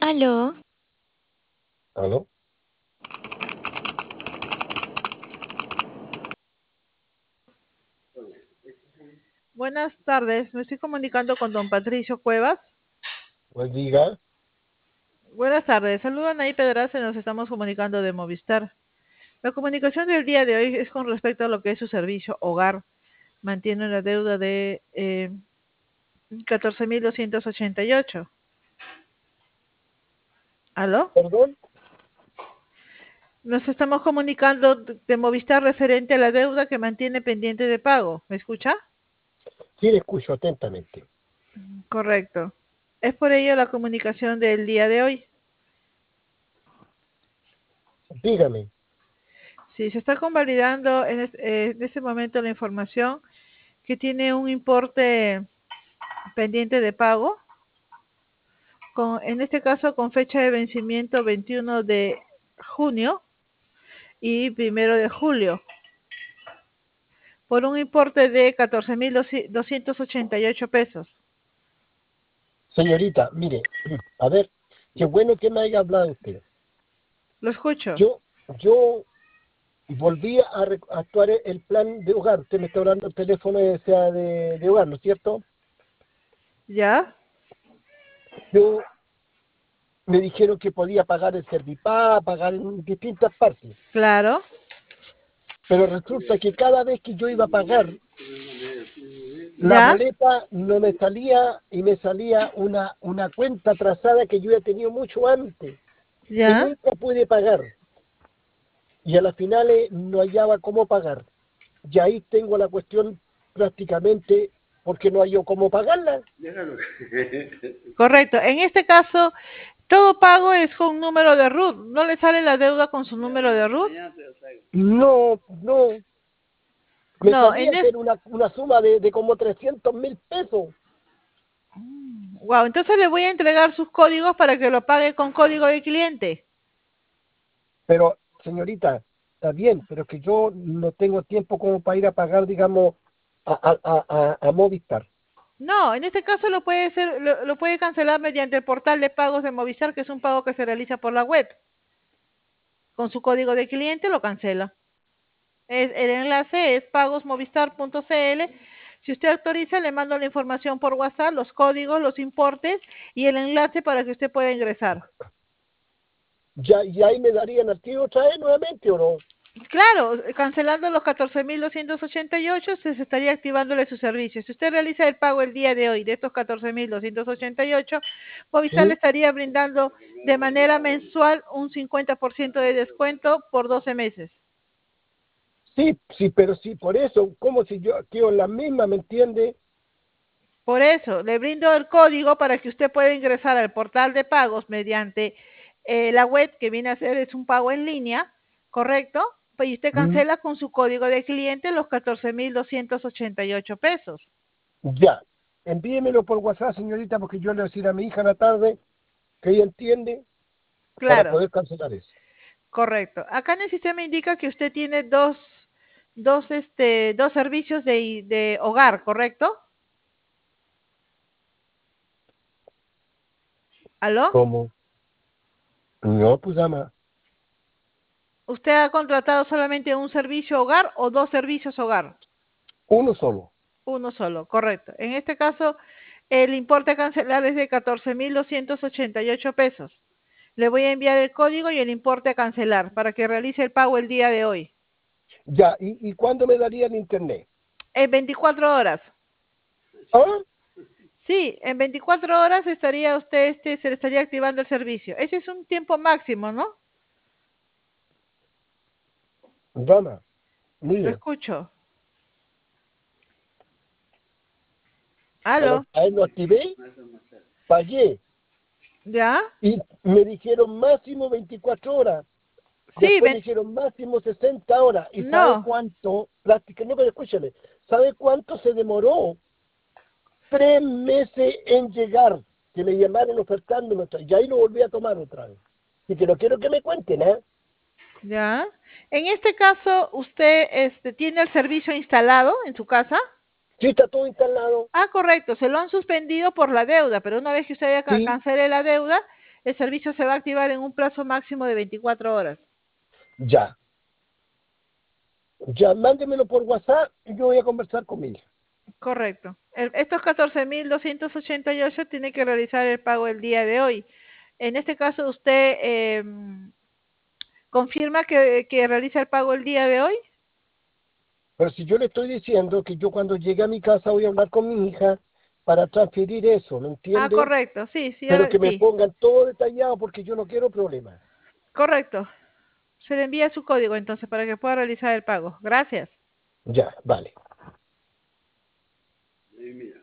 Aló, ¿Aló? Buenas tardes, me estoy comunicando con don Patricio Cuevas. Pues diga, Buenas tardes, saludan ahí Pedraza, nos estamos comunicando de Movistar. La comunicación del día de hoy es con respecto a lo que es su servicio hogar. Mantiene una deuda de 14.288. ¿Aló? perdón, Nos estamos comunicando de Movistar referente a la deuda que mantiene pendiente de pago. ¿Me escucha? sí le escucho atentamente. Correcto. Es por ello la comunicación del día de hoy. Dígame, Sí, se está convalidando en este momento la información que tiene un importe pendiente de pago, en este caso con fecha de vencimiento 21 de junio y 1 de julio, por un importe de 14.288 pesos. señorita, mire, a ver, qué bueno que me haya hablado usted. Lo escucho. Yo volví a actuar el plan de hogar. Usted me está hablando el teléfono sea de hogar, ¿no es cierto? ¿Ya? Yo me dijeron que podía pagar el Servipá, pagar en distintas partes, Claro. pero resulta que cada vez que yo iba a pagar, la ¿Ya? boleta no me salía y me salía una cuenta atrasada que yo ya tenido mucho antes y ¿Ya? nunca pude pagar. Y a las finales no hallaba cómo pagar. Y ahí tengo la cuestión prácticamente porque no halló cómo pagarla. Correcto. En este caso, todo pago es con número de RUT. ¿No le sale la deuda con su número de RUT? No, no, me No, salía que era una suma de como 300.000 pesos. Wow, entonces le voy a entregar sus códigos para que lo pague con código de cliente. Pero, señorita, está bien, pero que yo no tengo tiempo como para ir a pagar, digamos, a Movistar. No, en este caso lo puede cancelar mediante el portal de pagos de Movistar, que es un pago que se realiza por la web. Con su código de cliente lo cancela. El enlace es pagosmovistar.cl. Si usted autoriza, le mando la información por WhatsApp, los códigos, los importes y el enlace para que usted pueda ingresar. Ya, y ahí me darían al tiro otra vez nuevamente, ¿o no? Claro, cancelando los 14.288 se estaría activándole su servicio. Si usted realiza el pago el día de hoy de estos 14.288, Movistar le Sí, estaría brindando de manera mensual un 50% de descuento por 12 meses. sí, sí, pero sí, por eso, como si yo quedo en la misma, ¿me entiende? Por eso, le brindo el código para que usted pueda ingresar al portal de pagos mediante la web que viene a ser es un pago en línea, ¿correcto? Pues usted Mm, cancela con su código de cliente los 14.288 pesos. ya, envíemelo por WhatsApp, señorita, porque yo le voy a decir a mi hija en la tarde que ella entiende para Claro, poder cancelar eso. correcto. Acá en el sistema indica que usted tiene dos servicios de hogar, ¿correcto? ¿Aló? ¿Cómo? No, pues ama, ¿Usted ha contratado solamente un servicio hogar o dos servicios hogar? uno solo. Uno solo, correcto. En este caso, el importe a cancelar es de 14.288 pesos. Le voy a enviar el código y el importe a cancelar para que realice el pago el día de hoy. Ya, ¿y cuándo me darían internet? En 24 horas. ¿Ah? Sí, en 24 horas estaría usted, se le estaría activando el servicio. Ese es un tiempo máximo, ¿no? Dama, Lo mire, escucho. a ¿Aló? él lo activé, pagué ¿Ya? y me dijeron máximo 24 horas. Sí, Después me dijeron máximo 60 horas. ¿Y sabe no, cuánto? No, pero escúchale. ¿Sabe cuánto se demoró? 3 meses en llegar. Que me llamaron ofertándome otra. Y ahí lo volví a tomar otra vez. Y que no quiero que me cuenten, ¿eh? ¿ya? En este caso, ¿usted tiene el servicio instalado en su casa? Sí, está todo instalado. Ah, correcto, se lo han suspendido por la deuda, pero una vez que usted ya Sí, cancele la deuda, El servicio se va a activar en un plazo máximo de 24 horas. Ya, ya, mándemelo por WhatsApp y yo voy a conversar con mi hija. Correcto. Estos 14.288 tiene que realizar el pago el día de hoy. En este caso, usted confirma que realiza el pago el día de hoy. Pero si yo le estoy diciendo que yo cuando llegue a mi casa voy a hablar con mi hija para transferir eso, ¿me Ah, entiende? correcto. Sí, sí, Pero que me sí. pongan todo detallado porque yo no quiero problemas. Correcto. Se le envía su código entonces para que pueda realizar el pago. Gracias. Ya, vale.